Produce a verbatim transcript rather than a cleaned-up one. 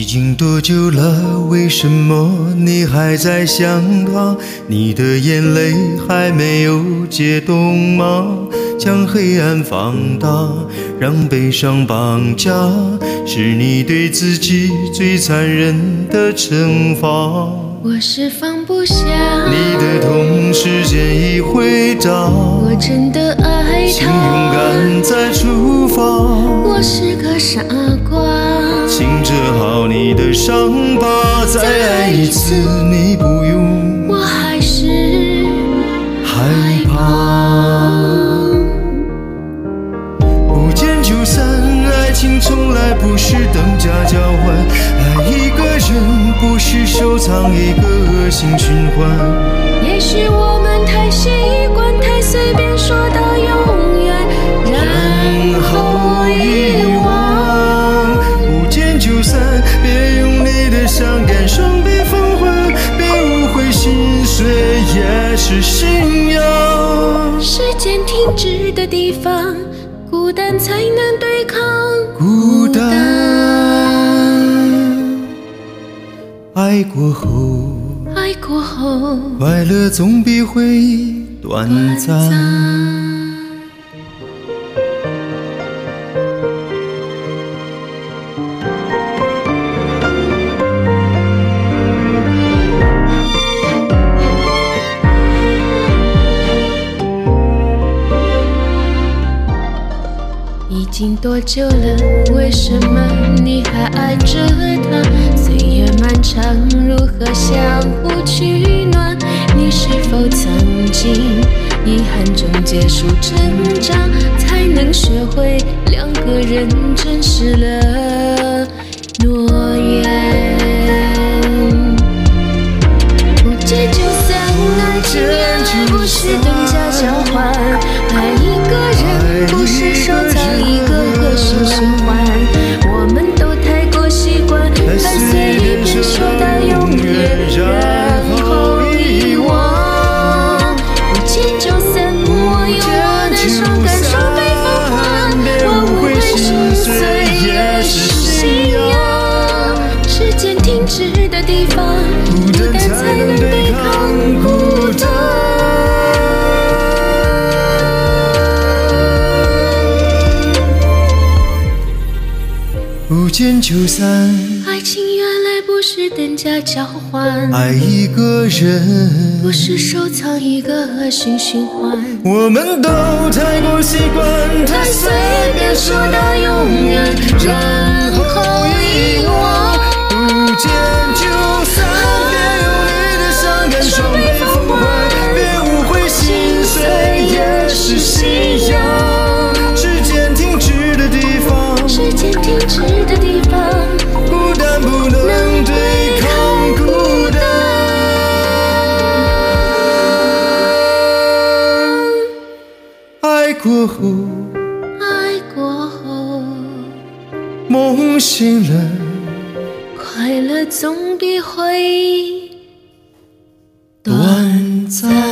经多久了？为什么你还在想他？你的眼泪还没有解冻吗？将黑暗放大，让悲伤绑架，是你对自己最残忍的惩罚。 我是放不下你的痛，时间已回答。 我真的爱他， 请勇敢再出发。 我是个傻瓜， 请治好你的伤疤。再爱一次，你不用， 我还是害怕。不见就散，爱情从来不是等价交换。爱一个人不是收藏一个恶性循环。 也许我们太习惯，太随便说到永远，然后遗忘。 不见就散，别用力的伤感双倍奉还。别误会，心碎也是信仰。 时间停止的地方，孤单才能对抗孤单。爱过后， 爱过后， 快乐总比回忆短暂。 已经多久了？为什么你还爱着他？岁月漫长，如何相互取暖？你是否曾经遗憾中结束挣扎，才能学会两个人真实了诺言？不见就散，爱情原来不是等价交换，爱一个人不是收藏一个恶性循环。我们都太过习惯，太随便说到永远，然后遗忘。不见就散，我用我的伤感双倍奉还。我误会，心碎也是信仰。时间停止的地方，孤单才能对抗孤单。 不见就散， 爱情原来不是等价交换， 爱一个人不是收藏一个恶性循环。 我们都太过习惯，太随便说到永远，然后遗忘。不见就散，别用力的伤感双倍奉还。别误会，心碎也是信仰。时间停止的地方， 时间停止的地方， 孤单不能对抗孤单。爱过后， 爱过后， 梦醒了， 快乐总比回忆短暂。